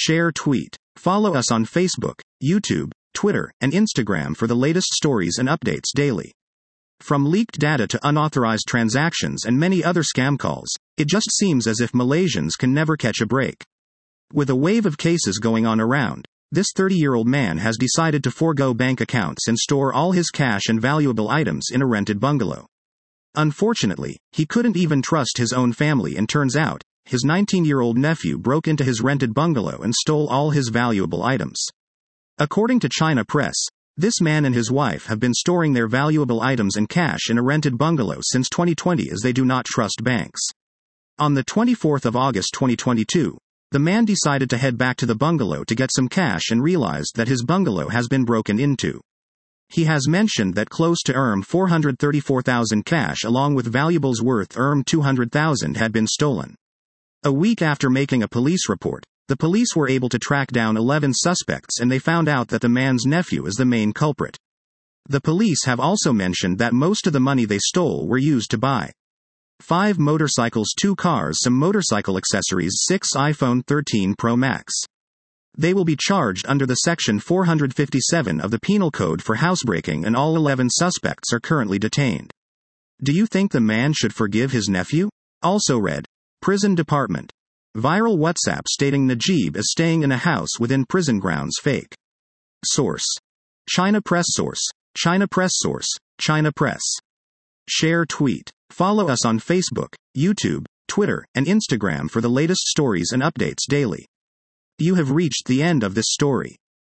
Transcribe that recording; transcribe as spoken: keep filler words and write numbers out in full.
Share, tweet. Follow us on Facebook, YouTube, Twitter, and Instagram for the latest stories and updates daily. From leaked data to unauthorized transactions and many other scam calls, it just seems as if Malaysians can never catch a break. With a wave of cases going on around, this thirty-year-old man has decided to forego bank accounts and store all his cash and valuable items in a rented bungalow. Unfortunately, he couldn't even trust his own family, and turns out, his nineteen-year-old nephew broke into his rented bungalow and stole all his valuable items. According to China Press, this man and his wife have been storing their valuable items and cash in a rented bungalow since twenty twenty, as they do not trust banks. On the twenty-fourth of August twenty twenty-two, the man decided to head back to the bungalow to get some cash and realized that his bungalow has been broken into. He has mentioned that close to four hundred thirty-four thousand cash along with valuables worth two hundred thousand had been stolen. A week after making a police report, the police were able to track down eleven suspects, and they found out that the man's nephew is the main culprit. The police have also mentioned that most of the money they stole were used to buy five motorcycles, two cars, some motorcycle accessories, six iPhone thirteen Pro Max. They will be charged under the Section four fifty-seven of the Penal Code for housebreaking, and all eleven suspects are currently detained. Do you think the man should forgive his nephew? Also read, Prison Department. Viral WhatsApp stating Najib is staying in a house within prison grounds fake. Source: China Press. Source: China Press. Source: China Press. Share, tweet. Follow us on Facebook, YouTube, Twitter, and Instagram for the latest stories and updates daily. You have reached the end of this story.